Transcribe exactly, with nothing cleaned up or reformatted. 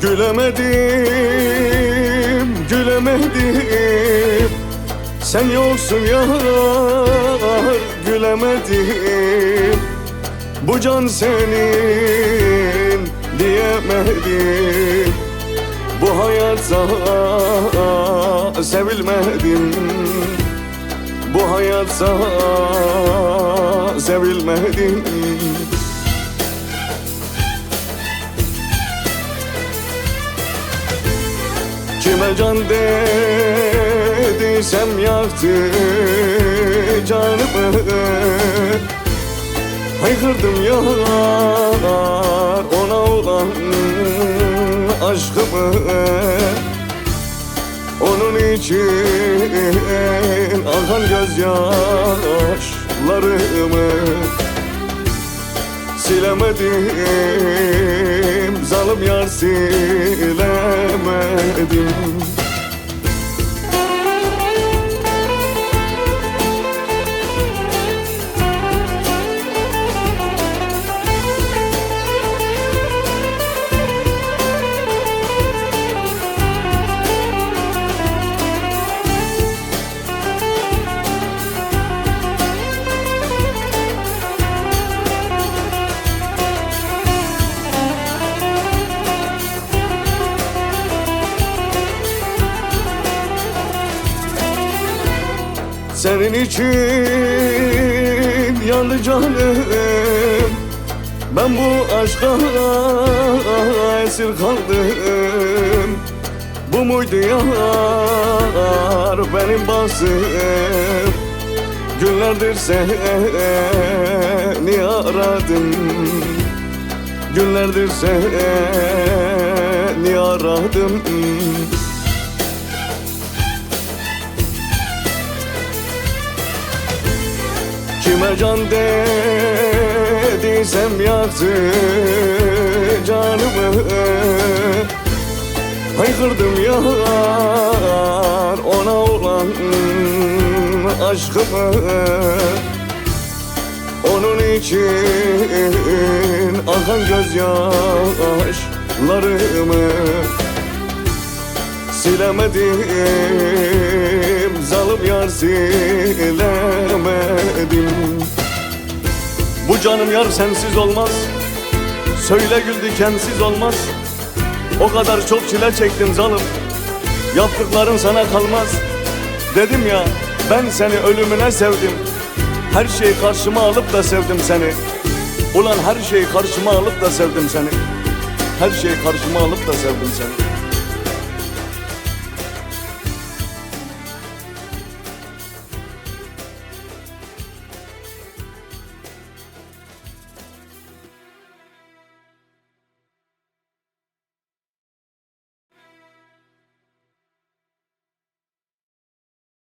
Gülemedim, gülemedim, sen yoksun yar, gülemedim. Bu can senin diyemedim, bu hayatta sevilmedim, bu hayatta sevilmedim. Kime can dediysem yaktı canımı, haykırdım yar ona olan aşkımı. Onun için akan gözyaşlarımı silemedim, zalim yar silemedim. Senin için yandı canım, ben bu aşka esir kaldım. Bu muydu yar benim bastım, günlerdir seni aradım, günlerdir seni aradım. Kime can dediysem yaktı canımı, haykırdım yar ona olan aşkımı. Onun için akan gözyaşlarımı silemedim, zalim yar silemedim. Bu canım yar sensiz olmaz, söyle gül dikensiz olmaz. O kadar çok çile çektim zalim, yaptıkların sana kalmaz. Dedim ya ben seni ölümüne sevdim, her şeyi karşıma alıp da sevdim seni. Ulan her şeyi karşıma alıp da sevdim seni, her şeyi karşıma alıp da sevdim seni.